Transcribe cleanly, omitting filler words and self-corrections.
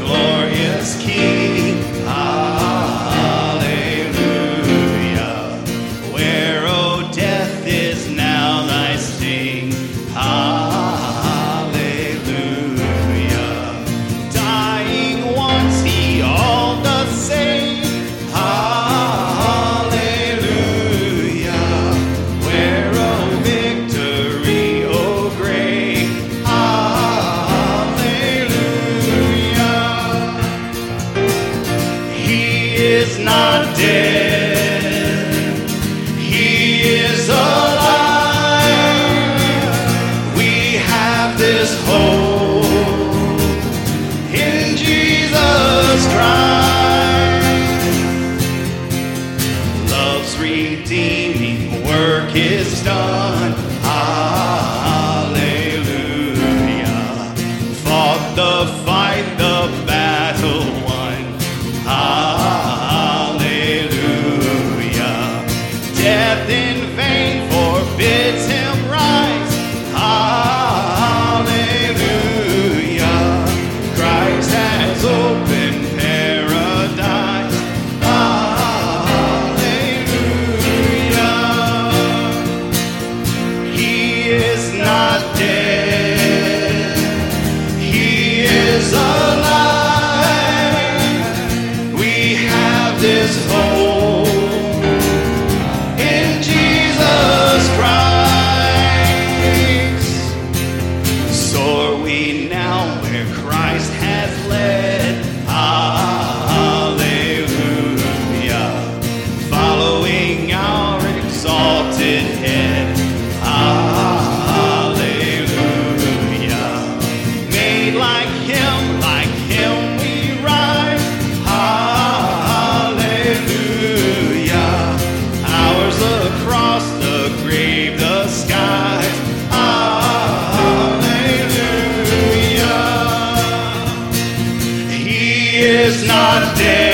glorious King. Hallelujah. Where, O death, is now thy sting? Hallelujah. Dying once, he all doth save. Hallelujah. Where, O victory, O grave? Hallelujah. He is not dead. He is alive. We have this hope in Jesus Christ. Love's redeeming work is done. Hallelujah. Fought the fight, the battle won. Hallelujah. Death in vain forbids him rise. Hallelujah. Christ has opened paradise. Hallelujah. He is not dead. He is alive. We have this hope in Jesus Christ. Soar we now where Christ has led. Hallelujah. Following our exalted head. Hallelujah. Made like him we rise. Hallelujah. Ours the cross, the grave, the skies. Hallelujah. He is not dead.